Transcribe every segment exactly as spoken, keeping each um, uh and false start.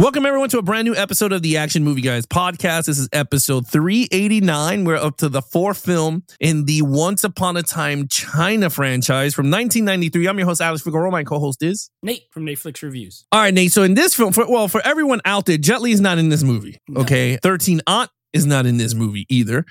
Welcome, everyone, to a brand new episode of the Action Movie Guys podcast. This is episode three eighty-nine. We're up to the fourth film in the Once Upon a Time China franchise from nineteen ninety-three. I'm your host, Alex Figueroa. My co-host is Nate from Netflix Reviews. All right, Nate. So in this film, for, well, for everyone out there, Jet Li is not in this movie. Okay, no. thirteen Aunt is not in this movie either.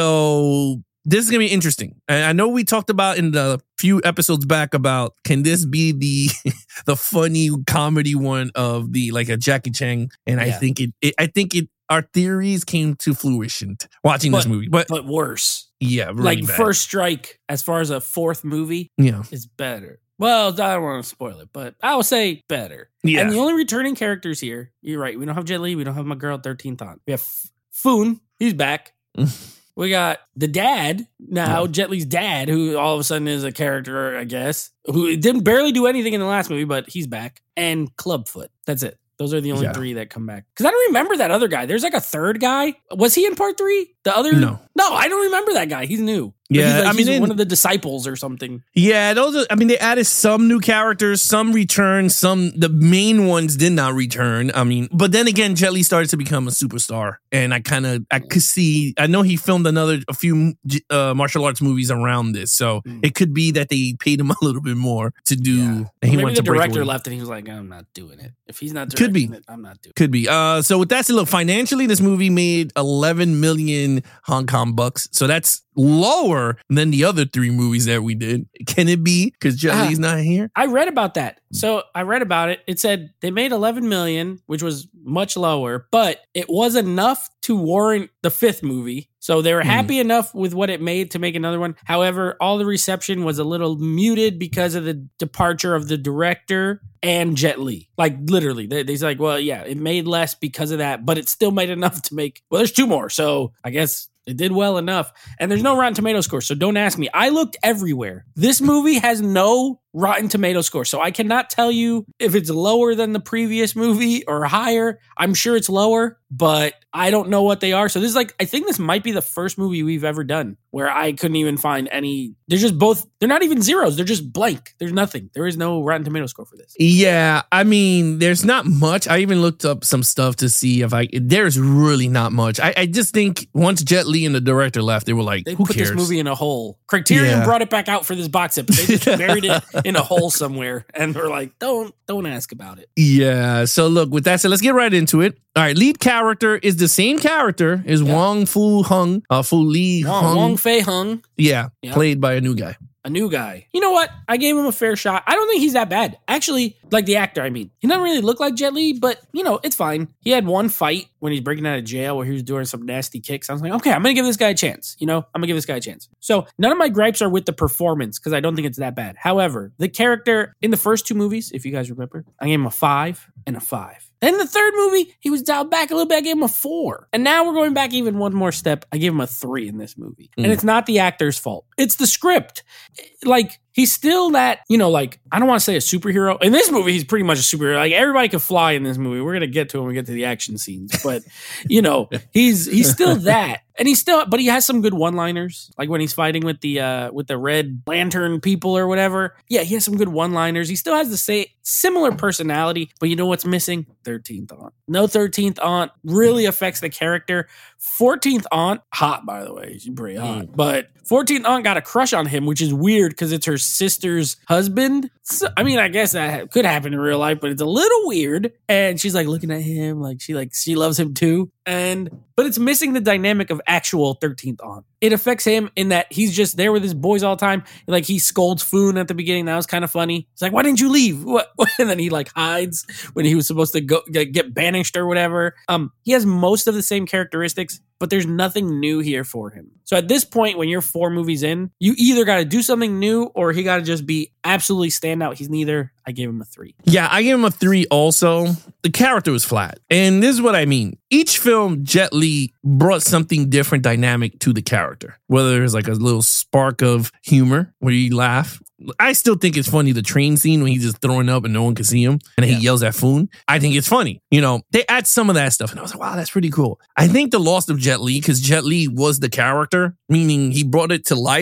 So this is going to be interesting. And I know we talked about in the few episodes back about, can this be the the funny comedy one of the, like a Jackie Chan? And yeah. I think it, it, I think it, our theories came to fruition watching but, this movie. But, but worse. Yeah. Really like bad. First Strike, as far as a fourth movie, yeah. is better. Well, I don't want to spoil it, but I will say better. Yeah. And the only returning characters here, you're right, we don't have Jet Li, we don't have my girl, thirteenth Aunt. We have F- Foon, he's back. We got the dad now, yeah. Jet Li's dad, who all of a sudden is a character, I guess, who didn't barely do anything in the last movie, but he's back. And Clubfoot. That's it. Those are the only yeah. three that come back. Because I don't remember that other guy. There's like a third guy. Was he in part three? The other? No. No, I don't remember that guy. He's new. Yeah, he's like, I mean, he's in, one of the disciples or something. Yeah, those are, I mean, they added some new characters, some return, some, the main ones did not return. I mean, but then again, Jet Li started to become a superstar. And I kind of, I could see, I know he filmed another, a few uh, martial arts movies around this. So mm. it could be that they paid him a little bit more to do. Yeah. And he Maybe went the to director left and he was like, I'm not doing it. If he's not directing could be. it, I'm not doing it. Could be. Uh, so with that said, look, financially, this movie made eleven million Hong Kong bucks. So that's lower than the other three movies that we did. Can it be because Jet Li's uh, not here? I read about that. So I read about it. It said they made eleven million, which was much lower, but it was enough to warrant the fifth movie. So they were happy mm. enough with what it made to make another one. However, all the reception was a little muted because of the departure of the director and Jet Li. Like literally, they, they's like, well, yeah, it made less because of that, but it still made enough to make, well, there's two more. So I guess it did well enough. And there's no Rotten Tomato score, so don't ask me. I looked everywhere. This movie has no Rotten Tomato score, so I cannot tell you if it's lower than the previous movie or higher. I'm sure it's lower, but I don't know what they are. So this is like, I think this might be the first movie we've ever done where I couldn't even find any. They're just both, they're not even zeros. They're just blank. There's nothing. There is no Rotten Tomato score for this. Yeah, I mean, there's not much. I even looked up some stuff to see if I, there's really not much. I, I just think once Jet Li and the director left, they were like, they who put cares? This movie in a hole. Criterion yeah. brought it back out for this box set, but they just buried it in a hole somewhere. And we're like, don't, don't ask about it. Yeah. So look, with that said, let's get right into it. All right. Lead character is the same character as yeah. Wong Fu Hung, uh, Fu Li Wong, Hung. Wong Fei Hung. Yeah. Yep. Played by a new guy. A new guy. You know what? I gave him a fair shot. I don't think he's that bad. Actually, like the actor, I mean. He doesn't really look like Jet Li, but, you know, it's fine. He had one fight when he's breaking out of jail where he was doing some nasty kicks. I was like, okay, I'm going to give this guy a chance. You know, I'm going to give this guy a chance. So none of my gripes are with the performance because I don't think it's that bad. However, the character in the first two movies, if you guys remember, I gave him a five and a five. Then the third movie, he was dialed back a little bit. I gave him a four. And now we're going back even one more step. I gave him a three in this movie. Mm. And it's not the actor's fault. It's the script. Like, he's still that, you know, like, I don't want to say a superhero. In this movie, he's pretty much a superhero. Like, everybody can fly in this movie. We're going to get to him when we get to the action scenes. But, you know, he's he's still that. And he's still, but he has some good one-liners. Like when he's fighting with the uh, with the Red Lantern people or whatever. Yeah, he has some good one-liners. He still has the same similar personality. But you know what's missing? thirteenth Aunt. No thirteenth Aunt really affects the character. fourteenth Aunt, hot by the way. She's pretty hot. Mm. But fourteenth Aunt got a crush on him, which is weird because it's her sister's husband. So, I mean, I guess that could happen in real life, but it's a little weird. And she's like looking at him like she like she loves him too. And but it's missing the dynamic of actual thirteenth Aunt. It affects him in that he's just there with his boys all the time. Like he scolds Foon at the beginning. That was kind of funny. He's like, "Why didn't you leave?" What? And then he like hides when he was supposed to go get banished or whatever. Um, he has most of the same characteristics, but there's nothing new here for him. So at this point, when you're four movies in, you either got to do something new or he got to just be absolutely stand out. He's neither. I gave him a three. Yeah, I gave him a three also. The character was flat. And this is what I mean. Each film, Jet Li brought something different dynamic to the character. Whether there's like a little spark of humor where you laugh. I still think it's funny, the train scene when he's just throwing up and no one can see him and yeah. he yells at Foon. I think it's funny. You know, they add some of that stuff and I was like, wow, that's pretty cool. I think the loss of Jet Li, because Jet Li was the character, meaning he brought it to life.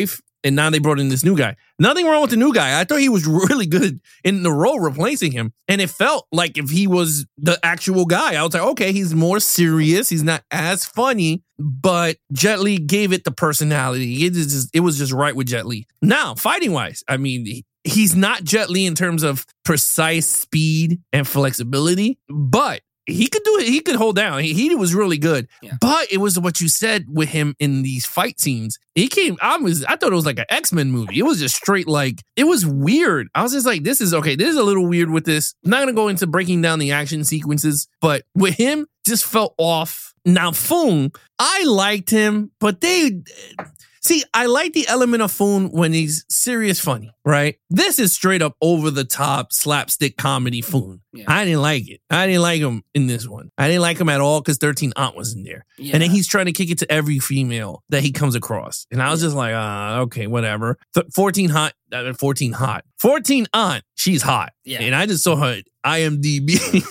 And now they brought in this new guy. Nothing wrong with the new guy. I thought he was really good in the role replacing him. And it felt like if he was the actual guy, I was like, okay, he's more serious. He's not as funny, but Jet Li gave it the personality. It, just, it was just right with Jet Li. Now, fighting wise, I mean, he, he's not Jet Li in terms of precise speed and flexibility, but he could do it. He could hold down. He, he was really good. Yeah. But it was what you said with him in these fight scenes. He came, I was, I thought it was like an X-Men movie. It was just straight like, it was weird. I was just like, this is okay. This is a little weird with this. I'm not going to go into breaking down the action sequences, but with him, just felt off. Now, Foon, I liked him, but they... See, I like the element of Foon when he's serious funny, right? This is straight up over the top slapstick comedy Foon. Yeah. I didn't like it. I didn't like him in this one. I didn't like him at all because thirteen Aunt was in there. Yeah. And then he's trying to kick it to every female that he comes across. And I was yeah. just like, ah, okay, whatever. Th- fourteen hot, uh, fourteen hot. fourteen Aunt, she's hot. Yeah. And I just saw her I M D B for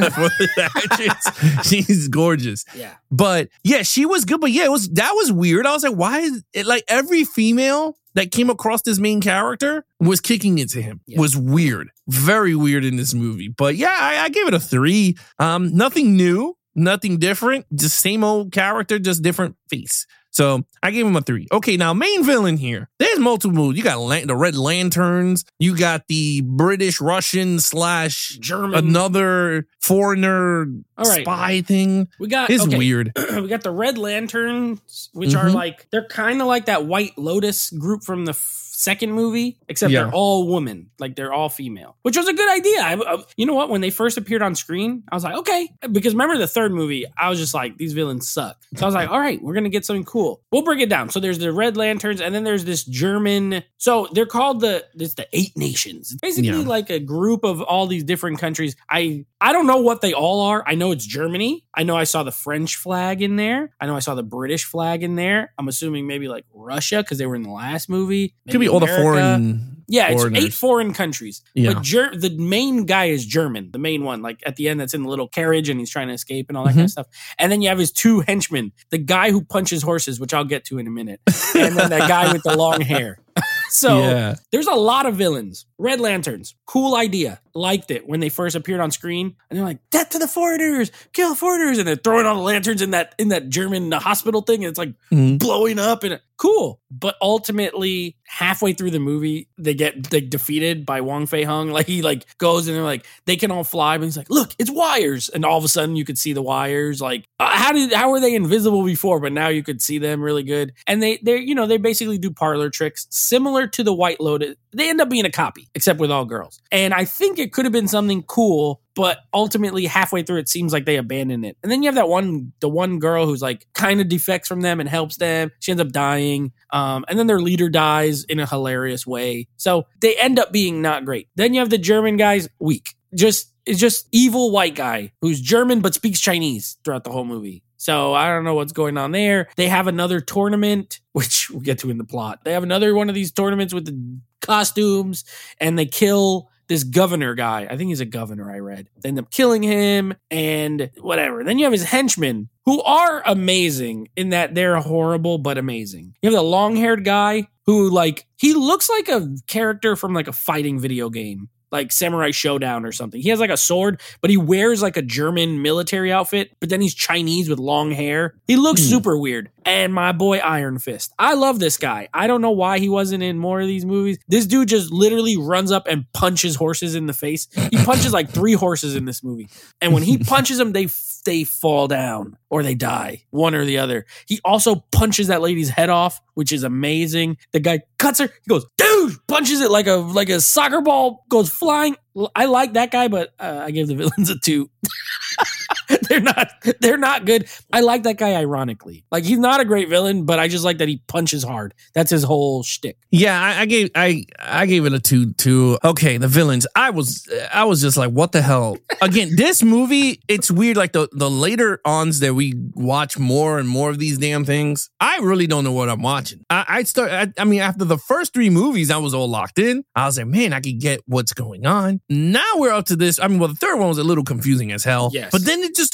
the actress. She's gorgeous. Yeah. But yeah, she was good. But yeah, it was that was weird. I was like, why is it like every female that came across this main character was kicking it to him? Yeah. Was weird. Very weird in this movie. But yeah, I, I gave it a three. Um, nothing new, nothing different. Just same old character, just different face. So I gave him a three. Okay, now main villain here. There's multiple. You got la- the Red Lanterns. You got the British, Russian slash German, another foreigner All right. spy thing. We got it's okay. weird. We got the Red Lanterns, which mm-hmm. are like they're kind of like that White Lotus group from the f- second movie, except yeah. they're all women, like they're all female, which was a good idea. I, I, you know what? When they first appeared on screen, I was like, okay, because remember the third movie, I was just like, these villains suck. So I was like, all right, we're gonna get something cool. We'll break it down. So there's the Red Lanterns, and then there's this German. So they're called the it's the Eight Nations. It's basically yeah. like a group of all these different countries. I I don't know what they all are. I know it's Germany. I know I saw the French flag in there. I know I saw the British flag in there. I'm assuming maybe like Russia because they were in the last movie. Maybe Could be all America. the foreign. Yeah, it's foreigners. eight foreign countries. Yeah. But Ger- the main guy is German, the main one, like at the end that's in the little carriage and he's trying to escape and all that Mm-hmm. kind of stuff. And then you have his two henchmen, the guy who punches horses, which I'll get to in a minute, and then that guy with the long hair. So yeah. there's a lot of villains. Red Lanterns, cool idea. Liked it when they first appeared on screen. And they're like, death to the foreigners, kill the foreigners. And they're throwing all the lanterns in that in that German hospital thing. And it's like mm-hmm. blowing up and cool. But ultimately, halfway through the movie, they get like, defeated by Wong Fei Hung. Like he like goes and they're like, they can all fly. But he's like, look, it's wires. And all of a sudden you could see the wires. Like uh, how did how were they invisible before? But now you could see them really good. And they they you know they basically do parlor tricks similar to the White Lotus. They end up being a copy, except with all girls. And I think it could have been something cool, but ultimately halfway through it seems like they abandoned it. And then you have that one, the one girl who's like kind of defects from them and helps them. She ends up dying. Um, and then their leader dies in a hilarious way. So they end up being not great. Then you have the German guys, weak. Just, it's just evil white guy who's German but speaks Chinese throughout the whole movie. So I don't know what's going on there. They have another tournament, which we'll get to in the plot. They have another one of these tournaments with the costumes and they kill this governor guy. I think he's a governor, I read. They end up killing him and whatever. Then you have his henchmen who are amazing in that they're horrible but amazing. You have the long-haired guy who like, he looks like a character from like a fighting video game. Like Samurai Showdown or something. He has like a sword, but he wears like a German military outfit, but then he's Chinese with long hair. He looks mm. super weird. And my boy Iron Fist. I love this guy. I don't know why he wasn't in more of these movies. This dude just literally runs up and punches horses in the face. He punches like three horses in this movie. And when he punches them, they they fall down or they die, one or the other. He also punches that lady's head off, which is amazing. The guy cuts her. He goes, dude, punches it like a like a soccer ball, goes flying. I like that guy, but uh, I gave the villains a two. they're not they're not good. I like that guy ironically. Like he's not a great villain, but I just like that he punches hard. That's his whole shtick. Yeah, I, I gave I I gave it a two too. Okay, the villains. I was I was just like, what the hell? Again, this movie, it's weird. Like the the later ons that we watch more and more of these damn things, I really don't know what I'm watching. I, I start. I, I mean, after the first three movies, I was all locked in. I was like, man, I could get what's going on. Now we're up to this. I mean, well, the third one was a little confusing as hell. Yes. But then it just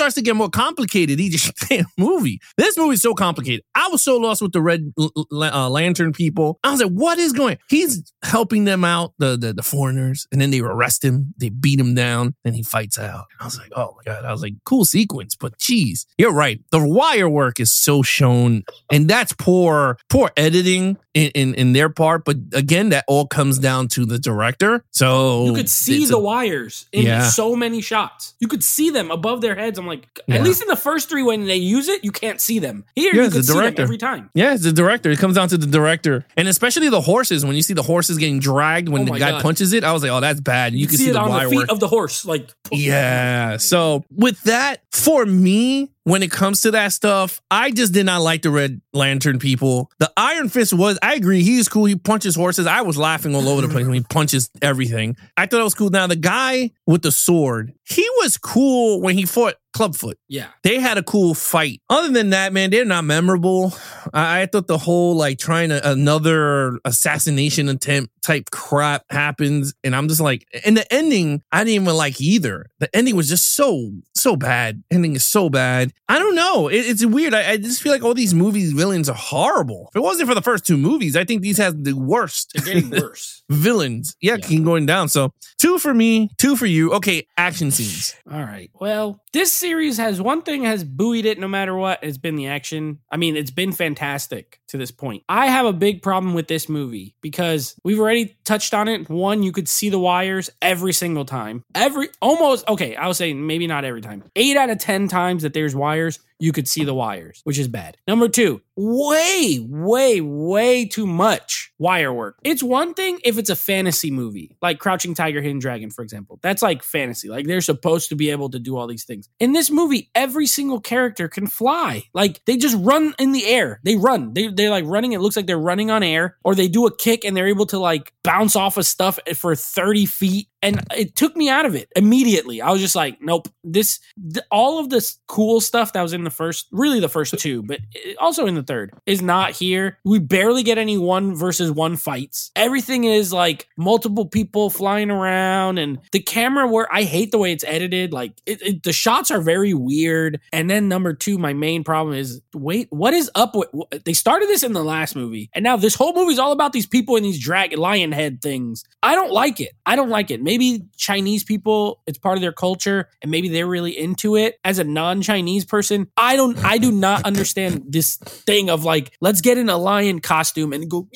starts to get more complicated each damn movie. This movie is so complicated. I was so lost with the Red uh, Lantern people. I was like, what is going on? He's helping them out, the, the the foreigners, and then they arrest him. They beat him down, and he fights out. I was like, oh my God. I was like, cool sequence, but geez, you're right. The wire work is so shown, and that's poor, poor editing in, in, in their part. But again, that all comes down to the director. So you could see the a, wires in yeah. so many shots. You could see them above their heads. I'm like, yeah. at least in the first three, when they use it, you can't see them. Here, yeah, you can the see director. them every time. Yeah, it's the director. It comes down to the director. And especially the horses. When you see the horses getting dragged when oh the guy God. punches it, I was like, oh, that's bad. You, you can see, see it the on wire the feet work. of the horse. Like, yeah. So with that, for me, when it comes to that stuff, I just did not like the Red Lantern people. The Iron Fist was, I agree, he's cool. He punches horses. I was laughing all over the place when he punches everything. I thought it was cool. Now, the guy with the sword, he was cool when he fought Clubfoot. Yeah. They had a cool fight. Other than that, man, they're not memorable. I, I thought the whole like trying to another assassination attempt type crap happens. And I'm just like, and the ending, I didn't even like either. The ending was just so, so bad. Ending is so bad. I don't know. It, it's weird. I, I just feel like all these movies villains are horrible. If it wasn't for the first two movies, I think these have the worst. They're getting worse. Villains. Yeah, yeah, keep going down. So two for me, two for you. Okay, action scenes. All right. Well, this series has one thing has buoyed it no matter what. It's been the action. I mean, it's been fantastic to this point. I have a big problem with this movie because we've already touched on it. One, you could see the wires every single time. Every, almost, okay, I would say maybe not every time. Eight out of ten times that there's wires, you could see the wires, which is bad. Number two, way, way, way too much wire work. It's one thing if it's a fantasy movie, like Crouching Tiger, Hidden Dragon, for example. That's like fantasy. Like they're supposed to be able to do all these things. In this movie, every single character can fly. Like they just run in the air. They run. They, they're like running. It looks like they're running on air, or they do a kick and they're able to like bounce off of stuff for thirty feet. And it took me out of it immediately. I was just like, nope, this, th- all of this cool stuff that was in the first, really the first two, but also in the third is not here. We barely get any one versus one fights. Everything is like multiple people flying around, and the camera where I hate the way it's edited. Like it, it, the shots are very weird. And then number two, my main problem is, wait, what is up with, they started this in the last movie, and now this whole movie is all about these people in these dragon lion head things. I don't like it. I don't like it. Maybe Chinese people, it's part of their culture, and maybe they're really into it. As a non-Chinese person, I don't, I do not understand this thing of like, let's get in a lion costume and go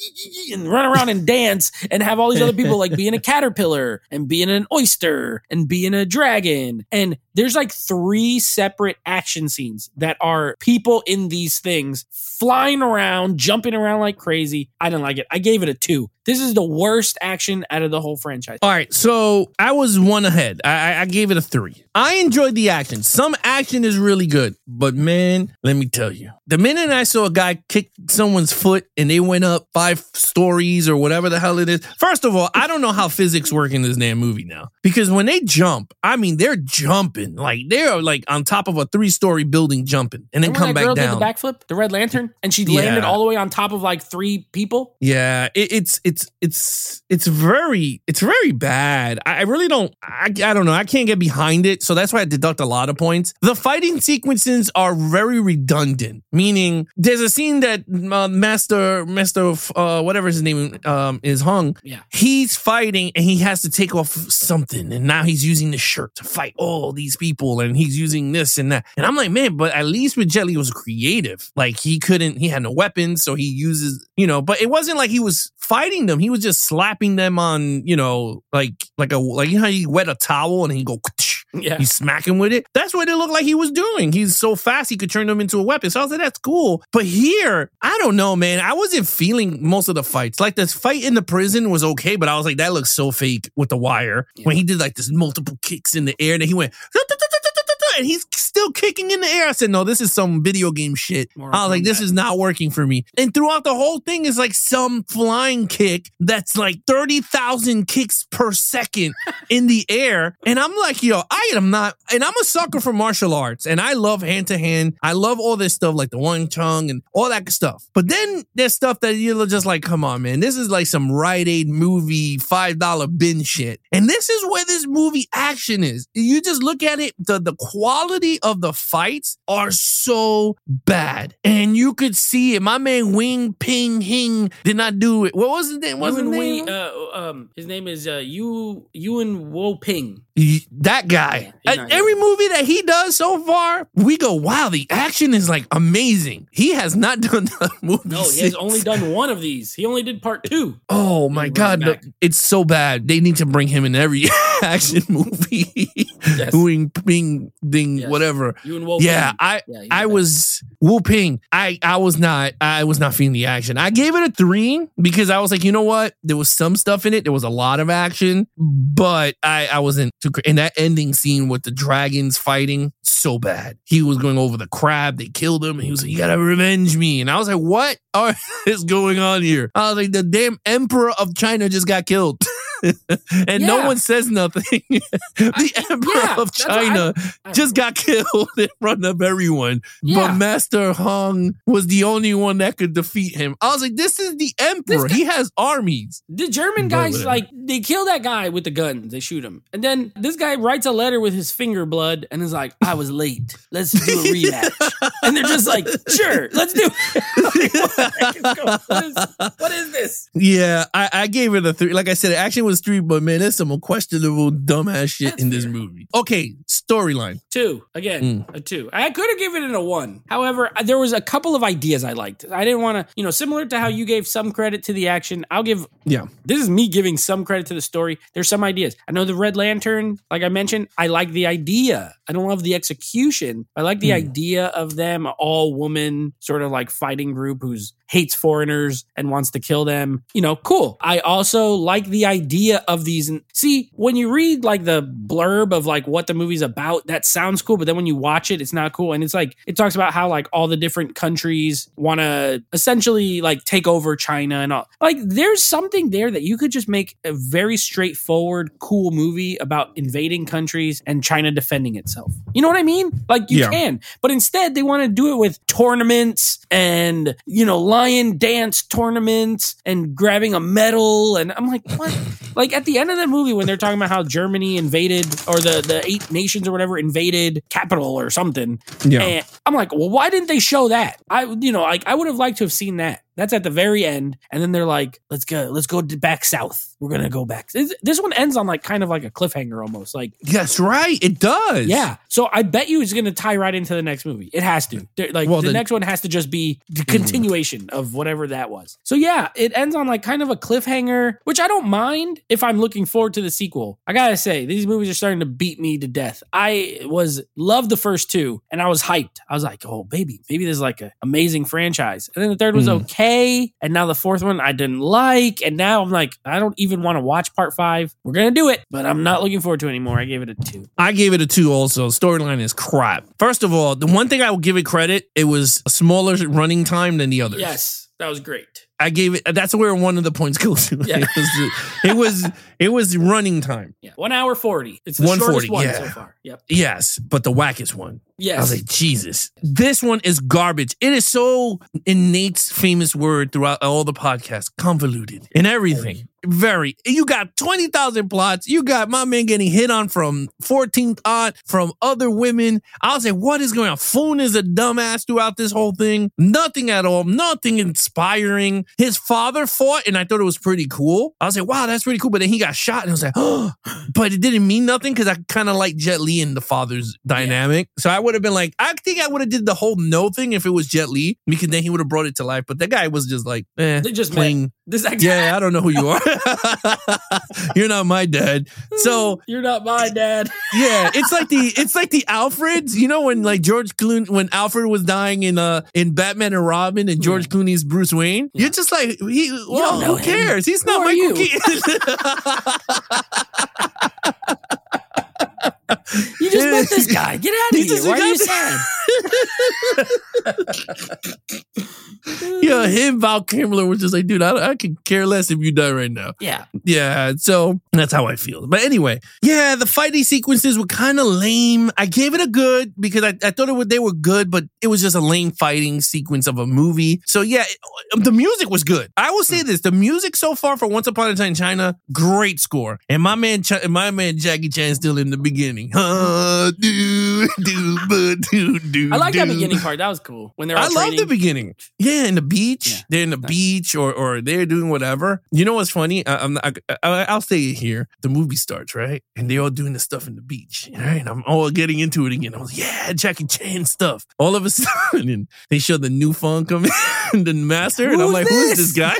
and run around and dance and have all these other people like being a caterpillar and being an oyster and being a dragon. And there's like three separate action scenes that are people in these things flying around, jumping around like crazy. I didn't like it. I gave it a two. This is the worst action out of the whole franchise. All right, so I was one ahead. I, I gave it a three. I enjoyed the action. Some action is really good, but man, let me tell you, the minute I saw a guy kick someone's foot and they went up five stories or whatever the hell it is, first of all, I don't know how physics work in this damn movie now, because when they jump, I mean, they're jumping like they're like on top of a three-story building jumping and then Remember come that back girl down. Did the backflip, the Red Lantern, and she Yeah. landed all the way on top of like three people. Yeah, it, it's it's it's it's very it's very bad. I, I really don't I, I don't know. I can't get behind it, so that's why I deduct a lot of points. The fighting sequences are very redundant, meaning there's a scene that uh, Master Master uh, whatever his name um, is Hung. Yeah, he's fighting and he has to take off something, and now he's using the shirt to fight all these people, and he's using this and that. And I'm like, man, but at least with Jet Li was creative. Like he couldn't, he had no weapons, so he uses, you know. But it wasn't like he was fighting them. He was just slapping them on, you know, like like a like you know how you wet a towel and he go. yeah. You smack him with it. That's what it looked like he was doing. He's so fast he could turn them into a weapon. So I was like, that's cool. But here, I don't know, man. I wasn't feeling most of the fights. Like this fight in the prison was okay, but I was like, that looks so fake with the wire. Yeah. When he did like this multiple kicks in the air, and then he went, and he's still kicking in the air. I said, no, this is some video game shit. More I was like, this is not working for me. And throughout the whole thing is like some flying kick that's like thirty thousand kicks per second in the air. And I'm like, yo, I am not, and I'm a sucker for martial arts, and I love hand to hand. I love all this stuff like the Wing Chun and all that stuff. But then there's stuff that you're just like, come on, man, this is like some Rite Aid movie five dollar bin shit. And this is where this movie action is. You just look at it, the, the quality quality of the fights are so bad. And you could see it. My man Wing Ping Hing did not do it. What was his name? What's his Ewan name? Wei- uh, um, his name is uh, Yu Ewan Wo Ping. He- that guy. Yeah, he's At not every movie that he does so far, we go, wow, the action is like amazing. He has not done the movie. No, he has since. only done one of these. He only did part two. Oh my He God, brought it no, back. it's so bad. They need to bring him in every action movie. Yes. Wing Ping Ding, Yes. whatever. Ewan Wo Yeah, Ping. I Yeah, he's I the was Wu Ping. I I was not I was not feeling the action. I gave it a three because I was like, you know what? There was some stuff in it. There was a lot of action, but I I wasn't too. cra- And that ending scene with the dragons fighting, so bad. He was going over the crab. They killed him. And he was like, you gotta revenge me. And I was like, what is going on here? I was like, the damn emperor of China just got killed. And no Yeah. one says nothing. The emperor yeah, of that's what I- China I- just got killed in front of everyone. Yeah. But Master Hong was the only one that could defeat him. I was like, this is the emperor. This guy- he has armies. The German But guys, whatever. like, they kill that guy with the guns. They shoot him. And then this guy writes a letter with his finger blood and is like, I was late. Let's do a rematch. And they're just like, sure, let's do it. Like, what the heck is going- what is- what is this? Yeah, I, I gave it a three. Like I said, the action was three, but man, there's some questionable, dumbass shit That's in this fair. movie. Okay, storyline. Two. Again, Mm. a two. I could have given it a one. However, there was a couple of ideas I liked. I didn't want to, you know, similar to how you gave some credit to the action, I'll give, Yeah. this is me giving some credit to the story. There's some ideas. I know the Red Lantern, like I mentioned, I like the idea. I don't love the execution. I like the Mm. idea of them, all woman, sort of like fighting group who's hates foreigners and wants to kill them. You know, cool. I also like the idea of these. And see, when you read like the blurb of like what the movie's about, that sounds cool. But then when you watch it, it's not cool. And it's like, it talks about how like all the different countries want to essentially like take over China and all. Like there's something there that you could just make a very straightforward, cool movie about invading countries and China defending itself. You know what I mean? Like you Yeah. can. But instead, they want to do it with tournaments and, you know, lion dance tournaments and grabbing a medal. And I'm like, what? Like at the end of the movie, when they're talking about how Germany invaded or the, the eight nations or whatever invaded capital or something. Yeah. And I'm like, well, why didn't they show that? I, you know, like I would have liked to have seen that. That's at the very end. And then they're like, let's go, let's go to back south. We're going to go back. This, this one ends on like kind of like a cliffhanger almost. Like, That's right. It does. yeah. So I bet you it's going to tie right into the next movie. It has to. There- Like Well, the the- next one has to just be the continuation of whatever that was. So yeah, it ends on like kind of a cliffhanger, which I don't mind if I'm looking forward to the sequel. I gotta say, these movies are starting to beat me to death. I was loved the first two and I was hyped. I was like, oh baby, maybe there's like an amazing franchise. And then the third was Mm. okay. And now the fourth one I didn't like. And now I'm like, I don't even want to watch part five. We're gonna do it, but I'm not looking forward to it anymore. I gave it a two. I gave it a two also. Storyline is crap. First of all, the one thing I will give it credit, it was a smaller running time than the others. Yes, that was great. I gave it, that's where one of the points goes to. Yeah. It was, it was, it was running time. Yeah, one hour forty. It's the one shortest forty, one yeah. so far. Yep. Yes, but the wackest one. Yes. I was like, Jesus. This one is garbage. It is so, in Nate's famous word throughout all the podcasts, convoluted in everything. Very. You got twenty thousand plots. You got my man getting hit on from fourteenth aunt, from other women. I was like, what is going on? Foon is a dumbass throughout this whole thing. Nothing at all. Nothing inspiring. His father fought, and I thought it was pretty cool. I was like, wow, that's pretty cool. But then he got shot, and I was like, oh, but it didn't mean nothing because I kind of like Jet Li and the father's dynamic. So I would have been like, I think I would have did the whole no thing if it was Jet Li, because then he would have brought it to life. But that guy was just like, eh, They just playing. met. This actor, Yeah, I don't know who you are. You're not my dad. So you're not my dad. yeah, it's like the it's like the Alfreds. You know when like George Clooney, when Alfred was dying in uh in Batman and Robin, and George Yeah. Clooney's Bruce Wayne. Yeah. You're just like he. Well, don't know who him. cares? He's Who not are Michael you? Keaton. You just met this guy. Get out of He's here. just- Why are you sad? Yeah, him, Val Kilmer was just like, dude, I, I could care less if you die right now. Yeah. Yeah, so that's how I feel. But anyway, yeah, the fighting sequences were kind of lame. I gave it a good because I, I thought it would, they were good, but it was just a lame fighting sequence of a movie. So yeah, it, the music was good. I will say this, the music so far for Once Upon a Time in China, great score. And my man, my man Jackie Chan still in the beginning. Uh, do, do, do, do, I like do. that beginning part. That was cool. When they're all I love training. the beginning. Yeah, in the beach. Yeah. They're in the Nice. beach or or they're doing whatever. You know what's funny? I, I'm not, I, I'll say it here. The movie starts, right? And they're all doing the stuff in the beach. Right? And I'm all getting into it again. I was like, yeah, Jackie Chan stuff. All of a sudden, they show the new phone coming in, the master. And I'm Who's like, this? who's this guy?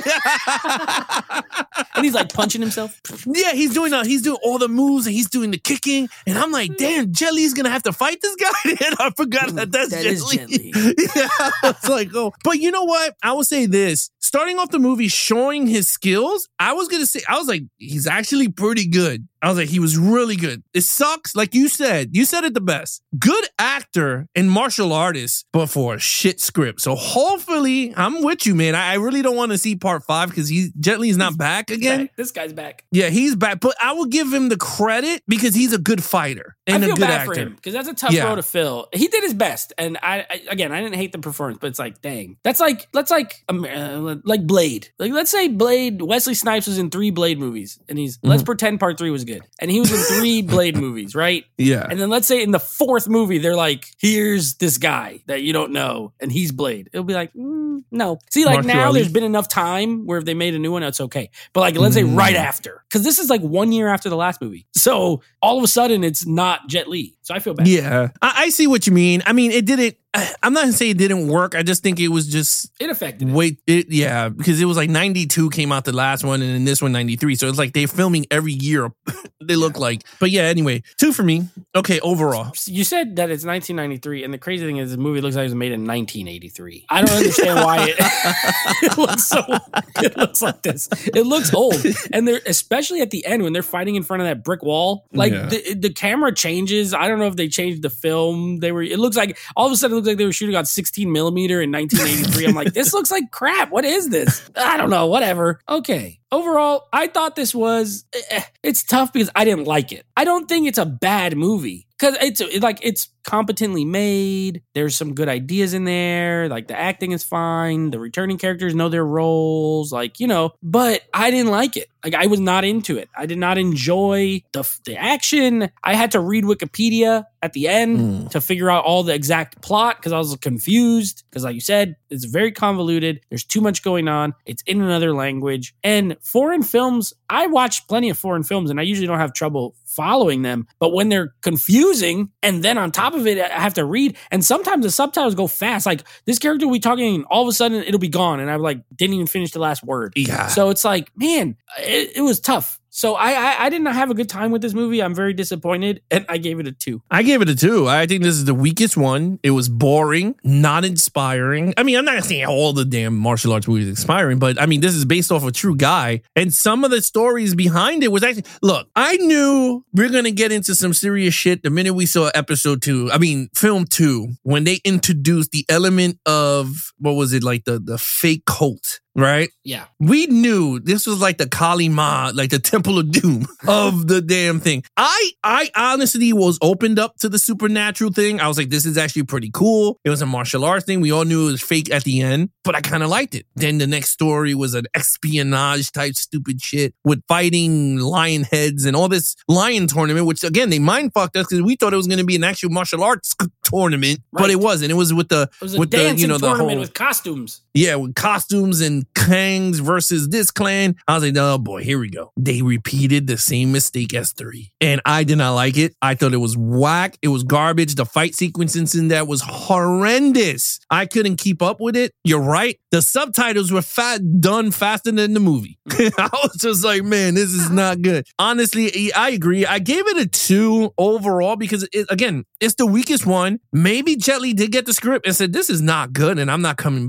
And he's like punching himself. Yeah, he's doing uh, he's doing all the moves and he's doing the kicking. And I'm like, damn, Jet Li's gonna have to fight this guy. And I forgot that that's That Jet is Li. Jet Li. Yeah, it's like, oh, but you know what? I will say this: starting off the movie showing his skills, I was gonna say, I was like, he's actually pretty good. I was like, he was really good. It sucks, like you said. You said it the best. Good actor and martial artist, but for a shit script. So hopefully, I'm with you, man. I, I really don't want to see part five because he Jet Li's not back again. Back. This guy's back. Yeah, he's back, but I will give him the credit because he's a good fighter and I feel a good bad actor. for him because that's a tough Yeah. road to fill. He did his best, and I, I again, I didn't hate the performance, but it's like, dang, that's like, that's like, um, uh, like Blade. Like, let's say Blade. Wesley Snipes was in three Blade movies, and he's let's pretend part three was good, and he was in three Blade movies, right? Yeah. And then let's say in the fourth movie, they're like, here's this guy that you don't know, and he's Blade. It'll be like, mm, no. See, like Marshall now Ali. there's been enough time where if they made a new one, it's okay. But like, let's say Mm. right after, because this is like one year after the last movie. So all of a sudden, it's not Jet Li. So I feel bad. Yeah, I, I see what you mean. I mean, it didn't. I'm not gonna say it didn't work. I just think it was just It affected it. wait. It, yeah, because it was like ninety-two came out the last one, and then this one ninety-three. So it's like they're filming every year. They look like. But yeah, anyway, two for me. Okay, overall. You said that it's nineteen ninety-three, and the crazy thing is, the movie looks like it was made in nineteen eighty-three. I don't understand why it, it looks so. It looks like this. It looks old, and they're especially at the end when they're fighting in front of that brick wall. Like Yeah. the, the camera changes. I don't know if they changed the film. They were. It looks like all of a sudden it looks like they were shooting on sixteen millimeter in nineteen eighty-three. I'm like, this looks like crap. What is this? I don't know. Whatever. Okay. Overall, I thought this was. eh, It's tough because I didn't like it. I don't think it's a bad movie because it's it, like it's competently made. There's some good ideas in there. Like the acting is fine. The returning characters know their roles. Like you know, but I didn't like it. Like I was not into it. I did not enjoy the the action. I had to read Wikipedia at the end Mm. to figure out all the exact plot because I was confused. Because like you said, it's very convoluted. There's too much going on. It's in another language. And foreign films, I watch plenty of foreign films and I usually don't have trouble following them. But when they're confusing and then on top of it, I have to read. And sometimes the subtitles go fast. Like this character will be talking and all of a sudden it'll be gone. And I like didn't even finish the last word. Yeah. So it's like, man, it, it was tough. So I, I I did not have a good time with this movie. I'm very disappointed, and I gave it a two. I gave it a two. I think this is the weakest one. It was boring, not inspiring. I mean, I'm not saying all the damn martial arts movies are inspiring, but I mean, this is based off a true guy. And some of the stories behind it was actually, look, I knew we we're going to get into some serious shit the minute we saw episode two. I mean, film two, when they introduced the element of, what was it, like the, the fake cult. Right? Yeah. We knew this was like the Kali Ma, like the Temple of Doom of the damn thing. I I honestly was opened up to the supernatural thing. I was like, this is actually pretty cool. It was a martial arts thing. We all knew it was fake at the end, but I kind of liked it. Then the next story was an espionage type stupid shit with fighting lion heads and all this lion tournament, which again, they mind fucked us because we thought it was going to be an actual martial arts tournament, Right. but it wasn't. It was with the, It was a with the, dancing you know, the tournament whole, with costumes. yeah, with costumes and clans versus this clan. I was like, oh boy, here we go. They repeated the same mistake as three. And I did not like it. I thought it was whack. It was garbage. The fight sequences in that was horrendous. I couldn't keep up with it. You're right. The subtitles were fat, done faster than the movie. I was just like, man, this is not good. Honestly, I agree. I gave it a two overall because, it, again, it's the weakest one. Maybe Jet Li did get the script and said, this is not good and I'm not coming back for it.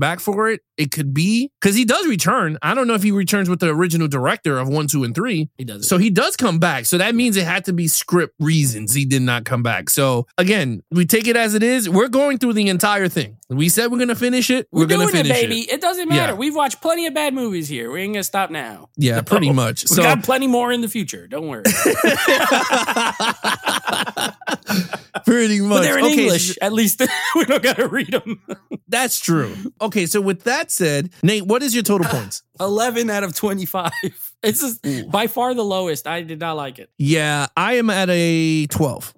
it. It could be because he does return. I don't know if he returns with the original director of one, two, and three. He does. So he does come back. So that means it had to be script reasons he did not come back. So again, we take it as it is. We're going through the entire thing. We said we're going to finish it. We're, We're going to doing finish it, baby. it. It doesn't matter. Yeah. We've watched plenty of bad movies here. We ain't going to stop now. Yeah, pretty No. much. We So got plenty more in the future. Don't worry. pretty much. But they're in Okay, English. At least we don't got to read them. That's true. Okay, so with that said, Nate, what is your total points? eleven out of twenty-five. It's just by far the lowest. I did not like it. Yeah, I am at a twelve.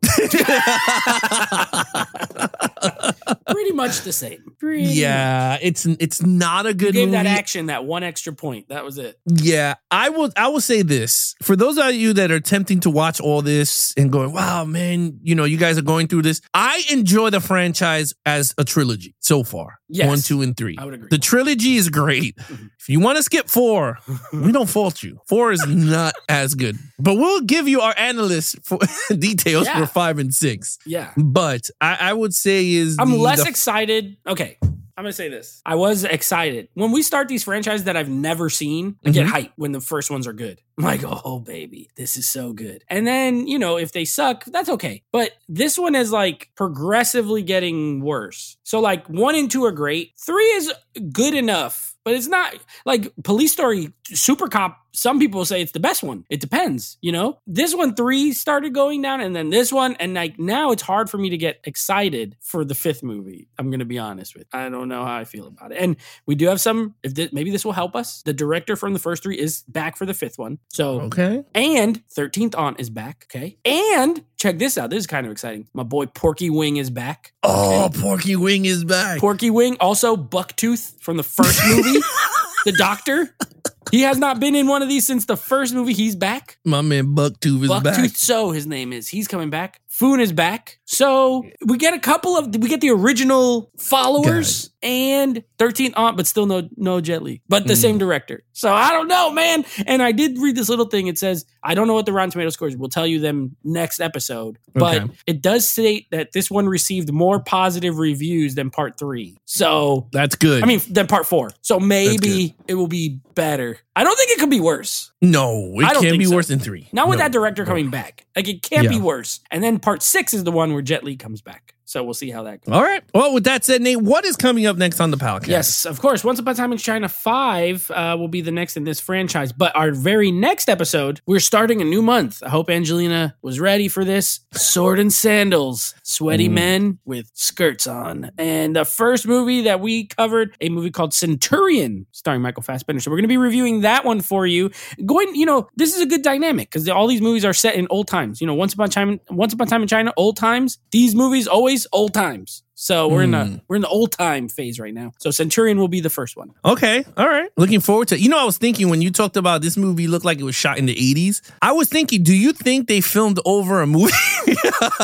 Pretty much the same. Pretty Yeah, it's it's not a You good gave movie. that action that one extra point. That was it. Yeah, I will. I will say this for those of you that are attempting to watch all this and going, "Wow, man, you know, you guys are going through this." I enjoy the franchise as a trilogy so far. Yes. One, two, and three. I would agree. The trilogy is great. If you want to skip four, we don't fault you. Four is not as good, but we'll give you our analyst for details Yeah. for five and six. Yeah. But I, I would say is I'm the- less the- excited. Okay. I'm going to say this. I was excited. When we start these franchises that I've never seen, I get Mhm. hyped when the first ones are good. I'm like, oh, baby, this is so good. And then, you know, if they suck, that's okay. But this one is like progressively getting worse. So like one and two are great. Three is good enough, but it's not like Police Story, Super Cop. Some people say it's the best one. It depends, you know? This one, three started going down, and then this one, and like now it's hard for me to get excited for the fifth movie. I'm going to be honest with you. I don't know how I feel about it. And we do have some, if this, maybe this will help us. The director from the first three is back for the fifth one. So, Okay. and thirteenth Aunt is back, okay? And check this out. This is kind of exciting. My boy Porky Wing is back. Oh, Porky Wing is back. Porky Wing, also Bucktooth from the first movie, the doctor. He has not been in one of these since the first movie. He's back. My man Bucktooth is back. Bucktooth So his name is. He's coming back. Foon is back. So we get a couple of, we get the original followers and thirteenth Aunt, but still no no Jet Li, but the Mm. same director. So I don't know, man. And I did read this little thing. It says, I don't know what the Rotten Tomato scores. We'll tell you them next episode. But Okay. it does state that this one received more positive reviews than part three. So, That's good. I mean, than part four. So maybe it will be better. I don't think it could be worse. no, it I don't can't think be so. worse than three. Not with No. that director coming back. Like, it can't be Yeah. worse. And then part six is the one where Jet Li comes back. So we'll see how that goes. All right. Well, with that said, Nate, what is coming up next on the podcast? Yes, of course. Once Upon a Time in China five uh, will be the next in this franchise. But our very next episode, we're starting a new month. I hope Angelina was ready for this. Sword and Sandals. Sweaty Mm. men with skirts on. And the first movie that we covered, a movie called Centurion, starring Michael Fassbender. So we're going to be reviewing that one for you. Going, you know, this is a good dynamic because all these movies are set in old times. You know, Once Upon a Time, Once Upon a Time in China, old times. These movies always old times. So we're in the Mm. we're in the old time phase right now. So Centurion will be the first one. Okay. All right. Looking forward to it. You know, I was thinking when you talked about this movie looked like it was shot in the eighties, I was thinking, do you think they filmed over a movie? They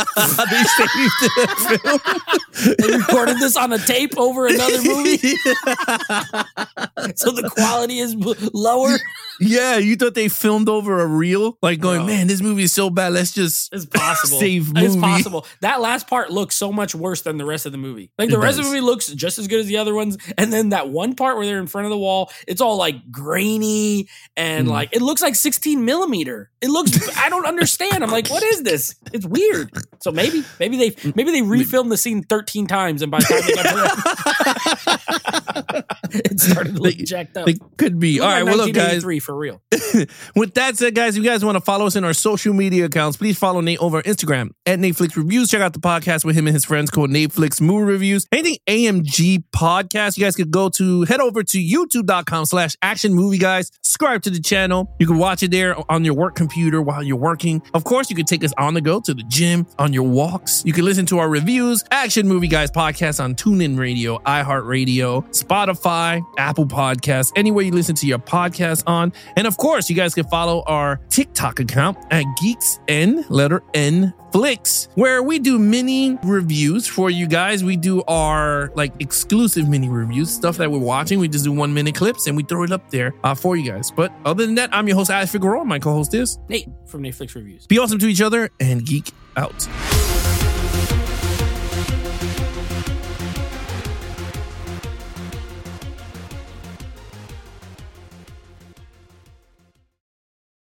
saved the film. They recorded this on a tape over another movie, so the quality is b- lower. Yeah, you thought they filmed over a reel? Like going, Bro. man, this movie is so bad. Let's just It's possible. save It's movie. possible. That last part looks so much worse than the rest of the movie. Like It the rest of does. the movie looks just as good as the other ones, and then that one part where they're in front of the wall, it's all like grainy and Mm. like it looks like sixteen millimeter. It looks. I don't understand. I'm like, what is this? It's weird. So maybe, maybe they, maybe they refilmed the scene thirteen times, and by the time they got to it, it started to look They- jacked up. They could be. Look All like right. Well, look, guys. nineteen eighty-three for real. With that said, guys, if you guys want to follow us in our social media accounts, please follow Nate over on Instagram at Netflix Reviews. Check out the podcast with him and his friends called Netflix Movie Reviews. Anything A M G Podcast, you guys could go to head over to youtube.com slash action movie guys. Subscribe to the channel. You can watch it there on your work computer while you're working. Of course, you can take us on the go to the gym, on your walks. You can listen to our reviews, Action Movie Guys podcast on TuneIn Radio, iHeartRadio, Spotify, Apple Podcasts, anywhere you listen to your podcast on. And of course, you guys can follow our TikTok account at Geeks N, letter N, Flicks, where we do mini reviews for you guys. We do our like exclusive mini reviews, stuff that we're watching. We just do one minute clips and we throw it up there uh, for you guys. But other than that, I'm your host, Alex Figueroa. My co-host is Nate from Netflix Reviews. be awesome to each other and geek out.